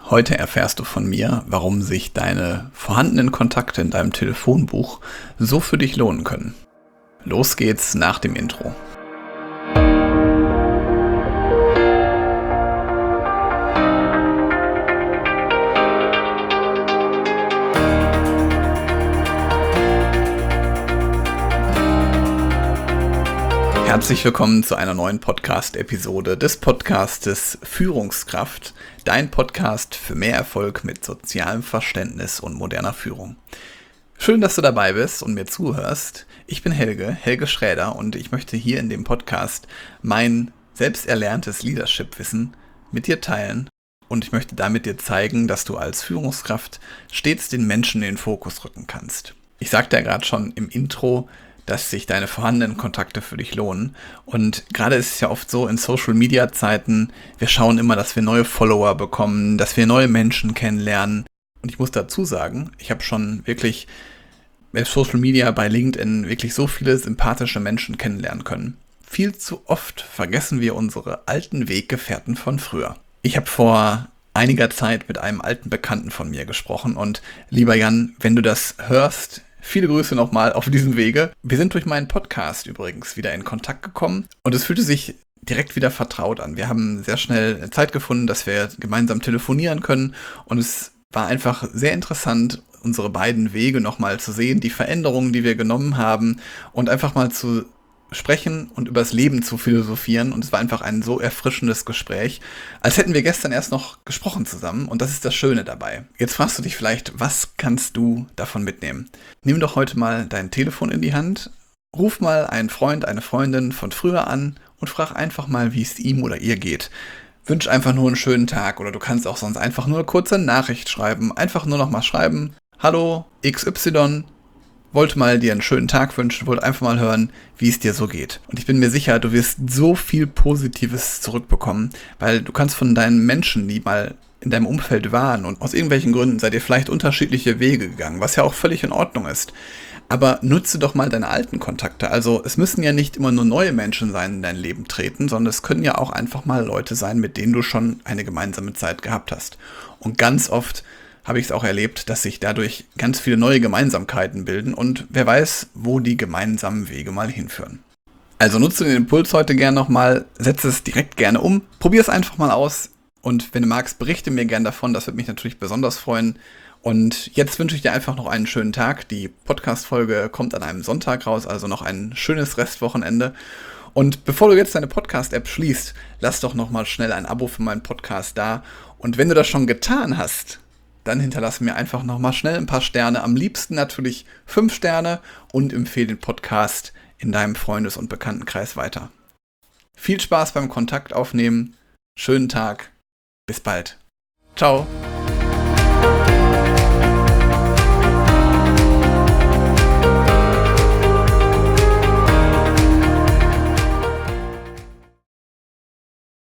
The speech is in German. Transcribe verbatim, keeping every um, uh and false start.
Heute erfährst du von mir, warum sich deine vorhandenen Kontakte in deinem Telefonbuch so für dich lohnen können. Los geht's nach dem Intro. Herzlich willkommen zu einer neuen Podcast-Episode des Podcastes Führungskraft, dein Podcast für mehr Erfolg mit sozialem Verständnis und moderner Führung. Schön, dass du dabei bist und mir zuhörst. Ich bin Helge, Helge Schräder, und ich möchte hier in dem Podcast mein selbsterlerntes Leadership-Wissen mit dir teilen. Und ich möchte damit dir zeigen, dass du als Führungskraft stets den Menschen in den Fokus rücken kannst. Ich sagte ja gerade schon im Intro, dass sich deine vorhandenen Kontakte für dich lohnen. Und gerade ist es ja oft so in Social-Media-Zeiten, wir schauen immer, dass wir neue Follower bekommen, dass wir neue Menschen kennenlernen. Und ich muss dazu sagen, ich habe schon wirklich bei Social Media, bei LinkedIn wirklich so viele sympathische Menschen kennenlernen können. Viel zu oft vergessen wir unsere alten Weggefährten von früher. Ich habe vor einiger Zeit mit einem alten Bekannten von mir gesprochen und lieber Jan, wenn du das hörst, viele Grüße nochmal auf diesem Wege. Wir sind durch meinen Podcast übrigens wieder in Kontakt gekommen und es fühlte sich direkt wieder vertraut an. Wir haben sehr schnell Zeit gefunden, dass wir gemeinsam telefonieren können, und es war einfach sehr interessant, unsere beiden Wege nochmal zu sehen, die Veränderungen, die wir genommen haben, und einfach mal zu sprechen und übers Leben zu philosophieren, und es war einfach ein so erfrischendes Gespräch, als hätten wir gestern erst noch gesprochen zusammen, und das ist das Schöne dabei. Jetzt fragst du dich vielleicht, was kannst du davon mitnehmen? Nimm doch heute mal dein Telefon in die Hand, ruf mal einen Freund, eine Freundin von früher an und frag einfach mal, wie es ihm oder ihr geht. Wünsch einfach nur einen schönen Tag, oder du kannst auch sonst einfach nur eine kurze Nachricht schreiben, einfach nur noch mal schreiben: Hallo X Y, wollte mal dir einen schönen Tag wünschen, wollte einfach mal hören, wie es dir so geht. Und ich bin mir sicher, du wirst so viel Positives zurückbekommen, weil du kannst von deinen Menschen, die mal in deinem Umfeld waren, und aus irgendwelchen Gründen seid ihr vielleicht unterschiedliche Wege gegangen, was ja auch völlig in Ordnung ist. Aber nutze doch mal deine alten Kontakte. Also es müssen ja nicht immer nur neue Menschen sein, in dein Leben treten, sondern es können ja auch einfach mal Leute sein, mit denen du schon eine gemeinsame Zeit gehabt hast. Und ganz oft habe ich es auch erlebt, dass sich dadurch ganz viele neue Gemeinsamkeiten bilden, und wer weiß, wo die gemeinsamen Wege mal hinführen. Also nutze den Impuls heute gerne nochmal, setze es direkt gerne um, probier es einfach mal aus, und wenn du magst, berichte mir gerne davon, das würde mich natürlich besonders freuen. Und jetzt wünsche ich dir einfach noch einen schönen Tag. Die Podcast-Folge kommt an einem Sonntag raus, also noch ein schönes Restwochenende. Und bevor du jetzt deine Podcast-App schließt, lass doch nochmal schnell ein Abo für meinen Podcast da. Und wenn du das schon getan hast, dann hinterlasse mir einfach nochmal schnell ein paar Sterne, am liebsten natürlich fünf Sterne, und empfehle den Podcast in deinem Freundes- und Bekanntenkreis weiter. Viel Spaß beim Kontakt aufnehmen, schönen Tag, bis bald. Ciao.